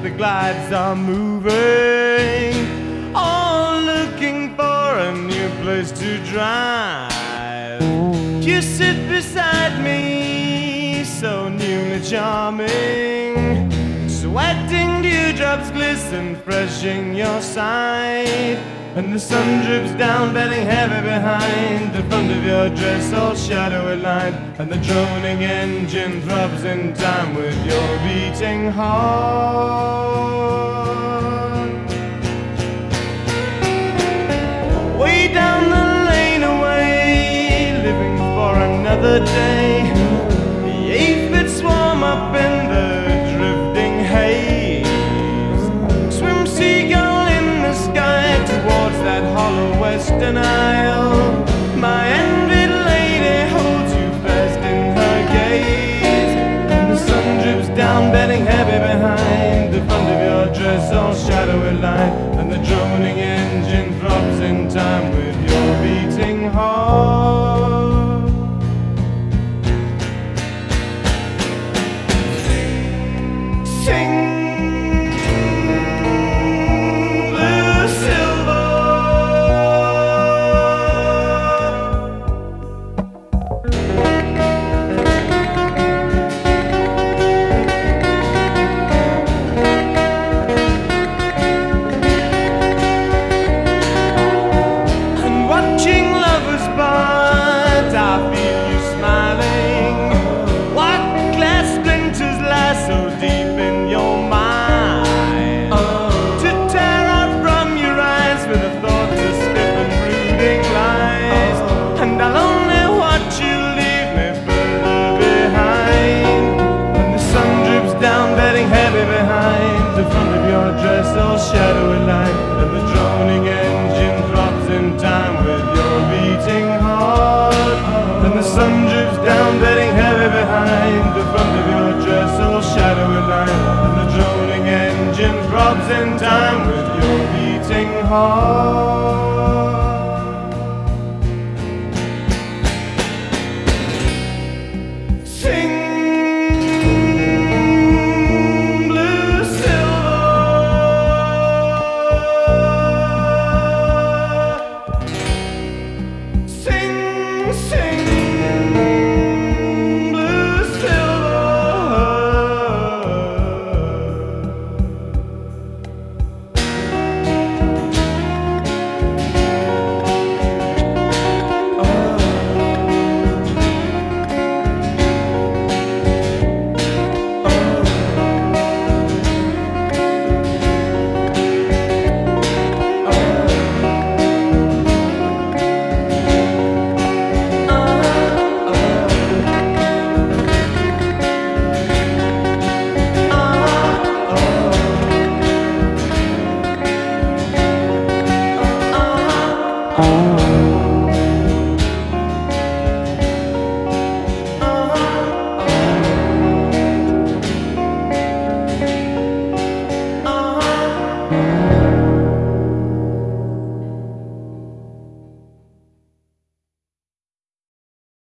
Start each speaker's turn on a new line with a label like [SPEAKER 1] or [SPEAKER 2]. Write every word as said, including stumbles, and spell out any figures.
[SPEAKER 1] the glides are moving, all looking for a new place to drive. You sit beside me, so newly charming, sweating dewdrops glisten fresh in your sight, and the sun drips down, bedding heavy behind the front of your dress, all shadowy lined, and the droning engine throbs in time with your beating heart. Way down the lane away, living for another day, the aphids swarm up in the drifting haze. Swim seagull in the sky towards that hollow western isle. My envied lady holds you fast in her gaze, and the sun drips down, bedding heavy behind the front of your dress, all shadowy light, and the droning engine throbs in time with your beating heart. Sing so deep in your mind, oh, to tear out from your eyes with a thought to slip and brooding lies, oh, and I'll only watch you leave me further behind. When the sun drips down, bedding heavy behind the front of your dress, all shadowy light, and the droning engine throbs in time with your beating heart. And the sun drips down, bedding heavy behind the front of your dress, all shadowy light, and the droning engine throbs in time with your beating heart.